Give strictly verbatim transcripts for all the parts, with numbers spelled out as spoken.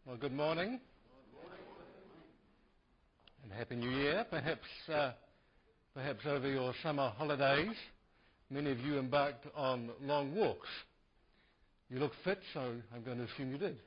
Well, good morning. And Happy New Year. Perhaps, uh, perhaps over your summer holidays, many of you embarked on long walks. You look fit, so I'm going to assume you did.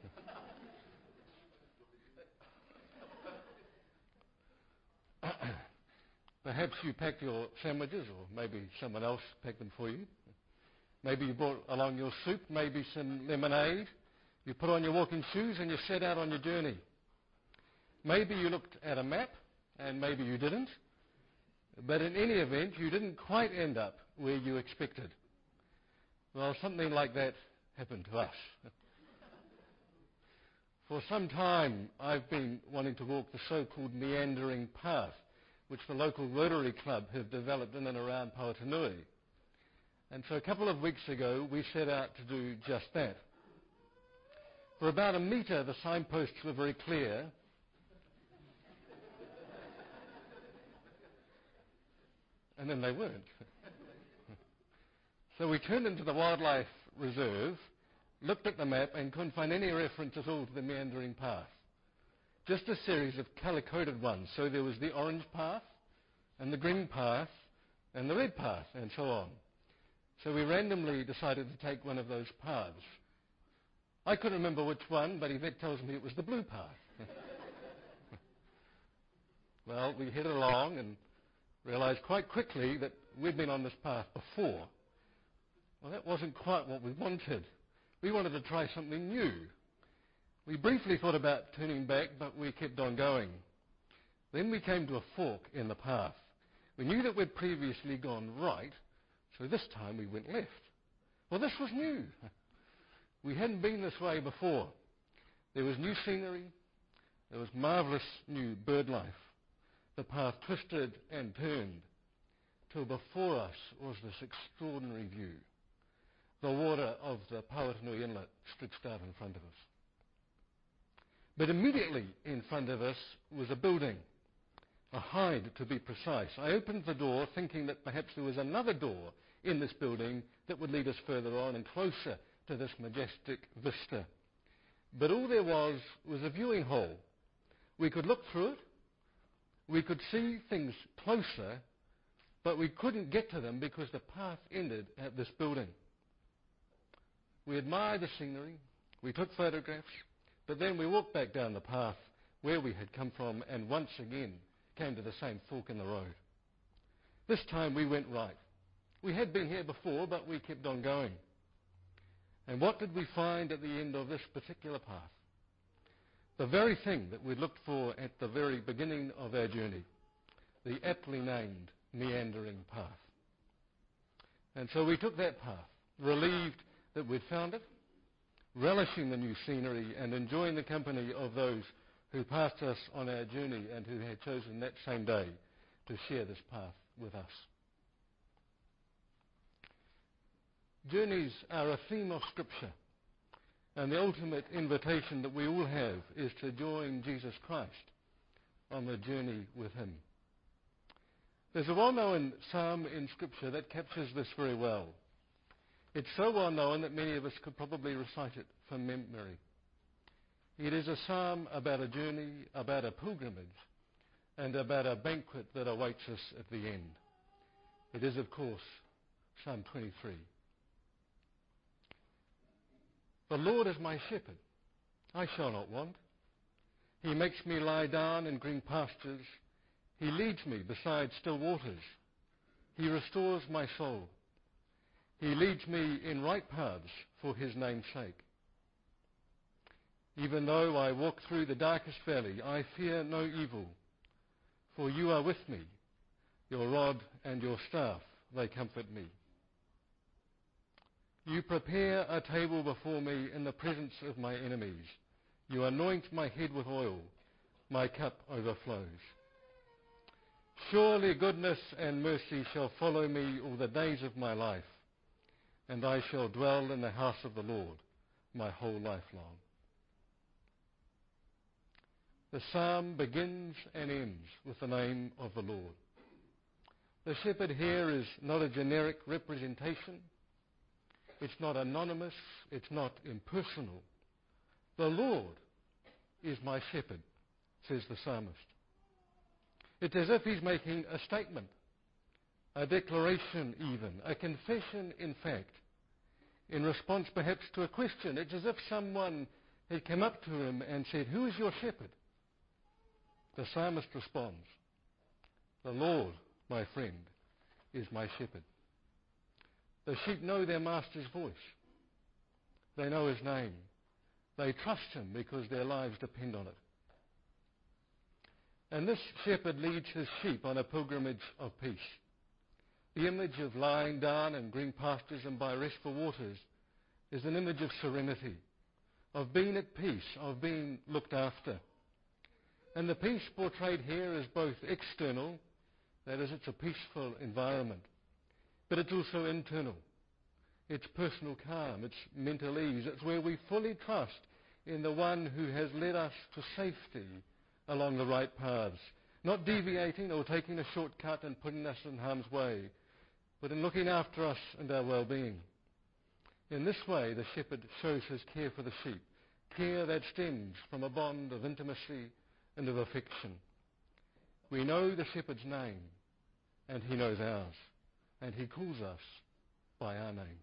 Perhaps you packed your sandwiches, or maybe someone else packed them for you. Maybe you brought along your soup, maybe some lemonade. You put on your walking shoes and you set out on your journey. Maybe you looked at a map, and maybe you didn't. But in any event, you didn't quite end up where you expected. Well, something like that happened to us. For some time, I've been wanting to walk the so-called meandering path, which the local Rotary Club have developed in and around Pauatanui. And so a couple of weeks ago, we set out to do just that. For about a metre, the signposts were very clear. And then they weren't. So we turned into the wildlife reserve, looked at the map, and couldn't find any reference at all to the meandering path. Just a series of colour-coded ones. So there was the orange path, and the green path, and the red path, and so on. So we randomly decided to take one of those paths. I couldn't remember which one, but Yvette tells me it was the blue path. Well, we headed along and realised quite quickly that we'd been on this path before. Well, that wasn't quite what we wanted. We wanted to try something new. We briefly thought about turning back, but we kept on going. Then we came to a fork in the path. We knew that we'd previously gone right, so this time we went left. Well, this was new. We hadn't been this way before. There was new scenery. There was marvellous new bird life. The path twisted and turned till before us was this extraordinary view. The water of the Pauatanui Inlet stretched out in front of us. But immediately in front of us was a building, a hide to be precise. I opened the door thinking that perhaps there was another door in this building that would lead us further on and closer to this majestic vista. But all there was was a viewing hole. We could look through it. We could see things closer, but we couldn't get to them because the path ended at this building. We admired the scenery. We took photographs. But then we walked back down the path where we had come from and once again came to the same fork in the road. This time we went right. We had been here before, but we kept on going. And what did we find at the end of this particular path? The very thing that we looked for at the very beginning of our journey, the aptly named meandering path. And so we took that path, relieved that we'd found it, relishing the new scenery and enjoying the company of those who passed us on our journey and who had chosen that same day to share this path with us. Journeys are a theme of Scripture, and the ultimate invitation that we all have is to join Jesus Christ on the journey with Him. There's a well-known psalm in Scripture that captures this very well. It's so well known that many of us could probably recite it from memory. It is a psalm about a journey, about a pilgrimage, and about a banquet that awaits us at the end. It is, of course, Psalm twenty-three. The Lord is my shepherd, I shall not want. He makes me lie down in green pastures. He leads me beside still waters. He restores my soul. He leads me in right paths for His name's sake. Even though I walk through the darkest valley, I fear no evil, for You are with me. Your rod and Your staff, they comfort me. You prepare a table before me in the presence of my enemies. You anoint my head with oil. My cup overflows. Surely goodness and mercy shall follow me all the days of my life, and I shall dwell in the house of the Lord my whole life long. The psalm begins and ends with the name of the Lord. The shepherd here is not a generic representation. It's not anonymous. It's not impersonal. The Lord is my shepherd, says the psalmist. It's as if he's making a statement, a declaration even, a confession in fact, in response perhaps to a question. It's as if someone had come up to him and said, "Who is your shepherd?" The psalmist responds, "The Lord, my friend, is my shepherd." The sheep know their master's voice. They know his name. They trust him because their lives depend on it. And this shepherd leads his sheep on a pilgrimage of peace. The image of lying down in green pastures and by restful waters is an image of serenity, of being at peace, of being looked after. And the peace portrayed here is both external, that is, it's a peaceful environment, but it's also internal. It's personal calm, it's mental ease, it's where we fully trust in the one who has led us to safety along the right paths, not deviating or taking a shortcut and putting us in harm's way, but in looking after us and our well-being. In this way, the shepherd shows his care for the sheep, care that stems from a bond of intimacy and of affection. We know the shepherd's name, and he knows ours, and he calls us by our name.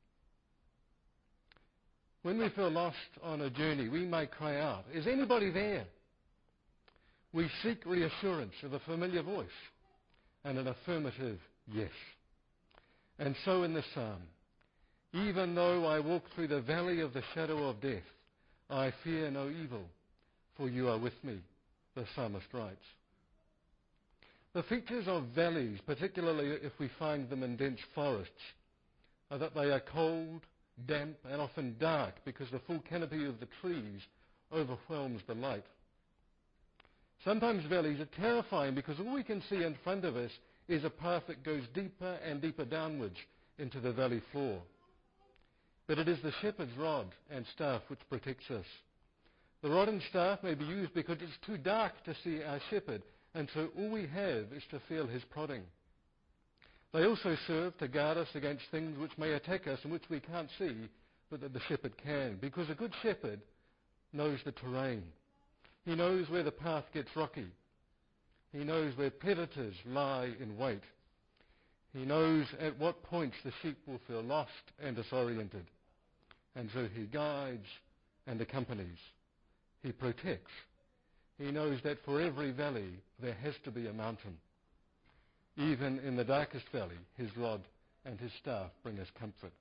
When we feel lost on a journey, we may cry out, "Is anybody there?" We seek reassurance of a familiar voice and an affirmative yes. And so in this psalm, "Even though I walk through the valley of the shadow of death, I fear no evil, for you are with me," the psalmist writes. The features of valleys, particularly if we find them in dense forests, are that they are cold, damp, and often dark because the full canopy of the trees overwhelms the light. Sometimes valleys are terrifying because all we can see in front of us is a path that goes deeper and deeper downwards into the valley floor. But it is the shepherd's rod and staff which protects us. The rod and staff may be used because it's too dark to see our shepherd, and so all we have is to feel his prodding. They also serve to guard us against things which may attack us and which we can't see, but that the shepherd can, because a good shepherd knows the terrain. He knows where the path gets rocky. He knows where predators lie in wait. He knows at what points the sheep will feel lost and disoriented. And so he guides and accompanies. He protects. He knows that for every valley there has to be a mountain. Even in the darkest valley, his rod and his staff bring us comfort.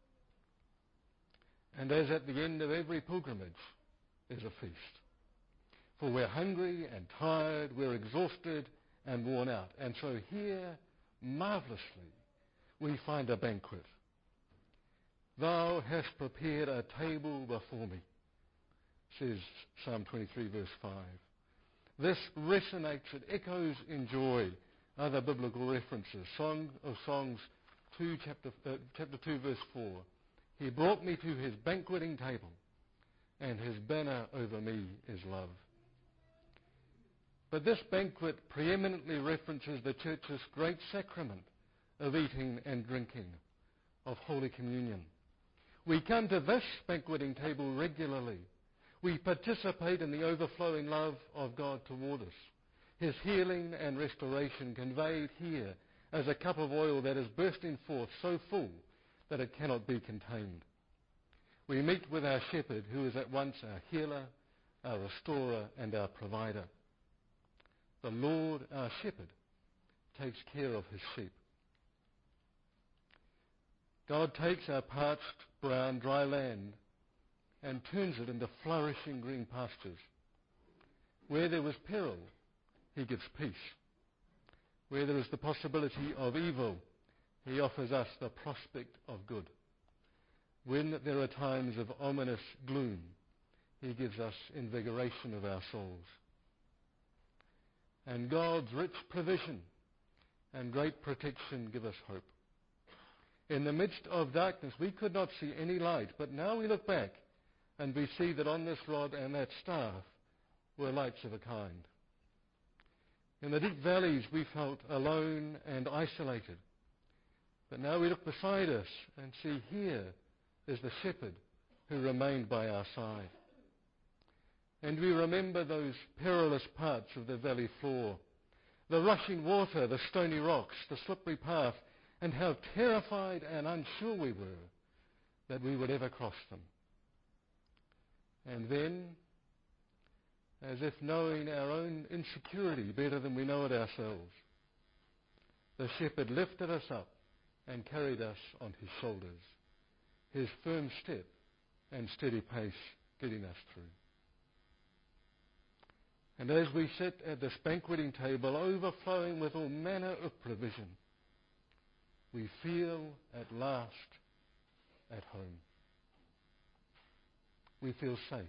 And as at the end of every pilgrimage is a feast. For we're hungry and tired, we're exhausted and worn out. And so here, marvelously, we find a banquet. "Thou hast prepared a table before me," says Psalm twenty-three, verse five. This resonates, it echoes in joy other biblical references. Song of Songs two, chapter, uh, chapter two, verse four. "He brought me to his banqueting table, and his banner over me is love." But this banquet preeminently references the church's great sacrament of eating and drinking, of Holy Communion. We come to this banqueting table regularly. We participate in the overflowing love of God toward us, his healing and restoration conveyed here as a cup of oil that is bursting forth so full that it cannot be contained. We meet with our shepherd, who is at once our healer, our restorer, and our provider. The Lord, our shepherd, takes care of his sheep. God takes our parched, brown, dry land and turns it into flourishing green pastures. Where there was peril, he gives peace. Where there is the possibility of evil, he offers us the prospect of good. When there are times of ominous gloom, he gives us invigoration of our souls. And God's rich provision and great protection give us hope. In the midst of darkness, we could not see any light, but now we look back and we see that on this rod and that staff were lights of a kind. In the deep valleys, we felt alone and isolated. But now we look beside us and see here is the shepherd who remained by our side. And we remember those perilous parts of the valley floor, the rushing water, the stony rocks, the slippery path, and how terrified and unsure we were that we would ever cross them. And then, as if knowing our own insecurity better than we know it ourselves, the shepherd lifted us up and carried us on his shoulders, his firm step and steady pace getting us through. And as we sit at this banqueting table overflowing with all manner of provision, we feel at last at home. We feel safe.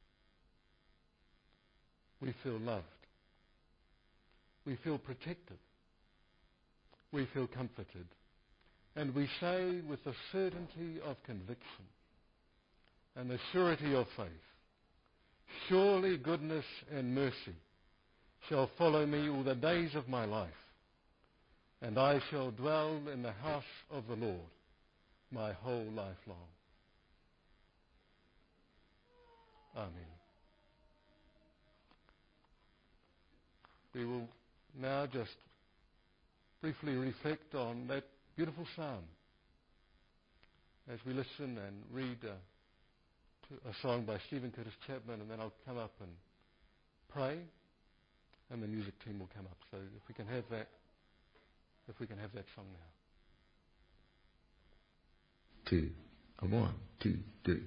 We feel loved. We feel protected. We feel comforted. And we say with the certainty of conviction and the surety of faith, surely goodness and mercy shall follow me all the days of my life, and I shall dwell in the house of the Lord my whole life long. Amen. We will now just briefly reflect on that beautiful psalm as we listen and read uh, to a song by Stephen Curtis Chapman, and then I'll come up and pray, and the music team will come up. So if we can have that, if we can have that song now. Two, a one, two, three.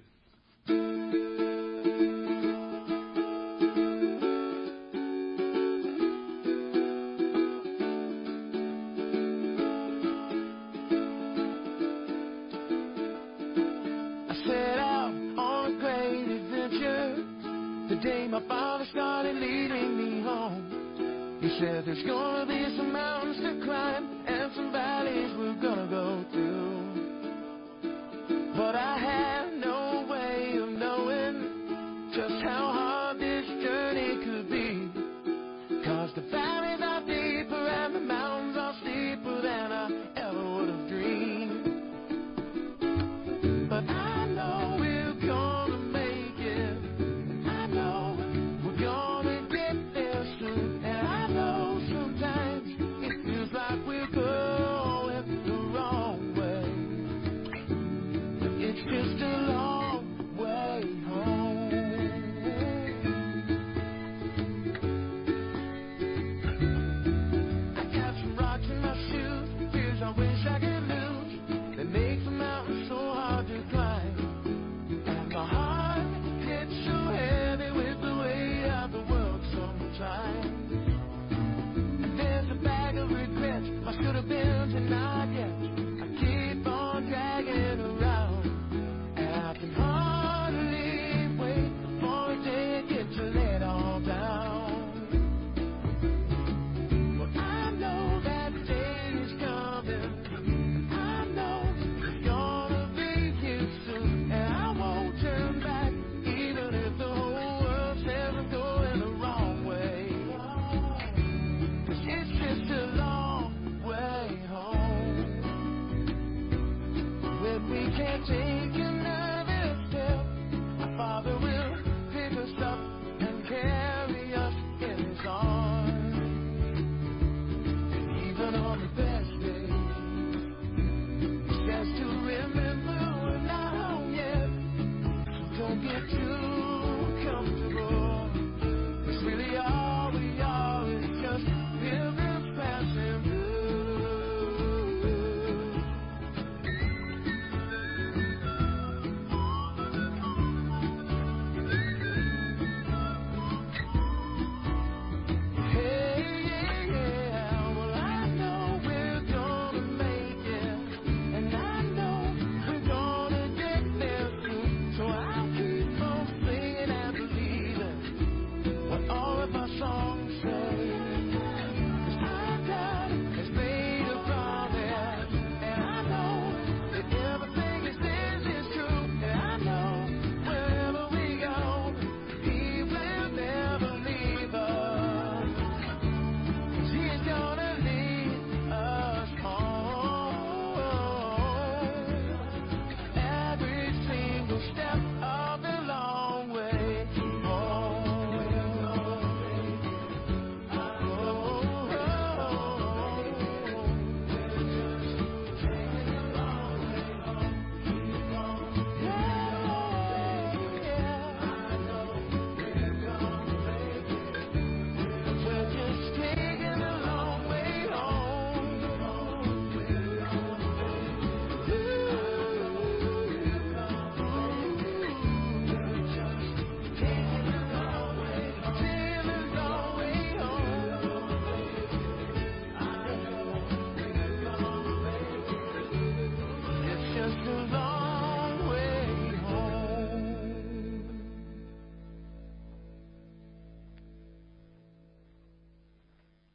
Said there's gonna be some mountains to climb and some valleys we're gonna go through, but I had no way of knowing just how hard this journey could be, 'cause the valleys are deeper and the mountains are steeper than I ever would have dreamed. But I know we're gonna make it, and I know we're gonna get there soon. Just a long way home.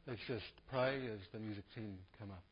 Let's just pray as the music team come up.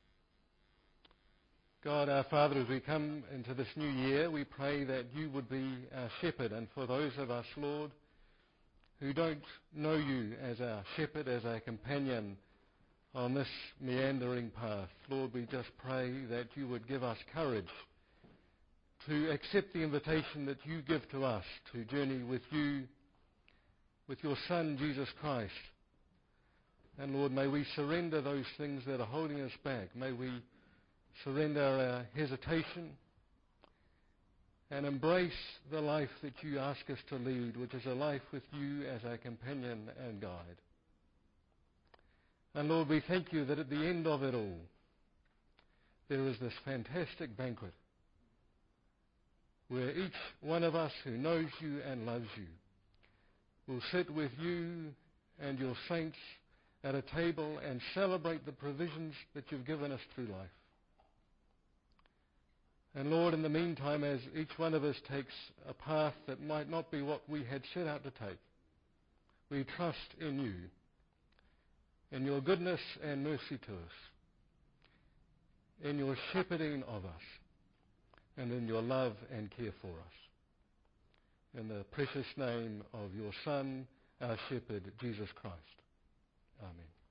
God, our Father, as we come into this new year, we pray that you would be our shepherd. And for those of us, Lord, who don't know you as our shepherd, as our companion on this meandering path, Lord, we just pray that you would give us courage to accept the invitation that you give to us to journey with you, with your Son, Jesus Christ. And Lord, may we surrender those things that are holding us back. May we surrender our hesitation and embrace the life that you ask us to lead, which is a life with you as our companion and guide. And Lord, we thank you that at the end of it all, there is this fantastic banquet where each one of us who knows you and loves you will sit with you and your saints at a table and celebrate the provisions that you've given us through life. And Lord, in the meantime, as each one of us takes a path that might not be what we had set out to take, we trust in you, in your goodness and mercy to us, in your shepherding of us, and in your love and care for us. In the precious name of your Son, our shepherd, Jesus Christ. Amen.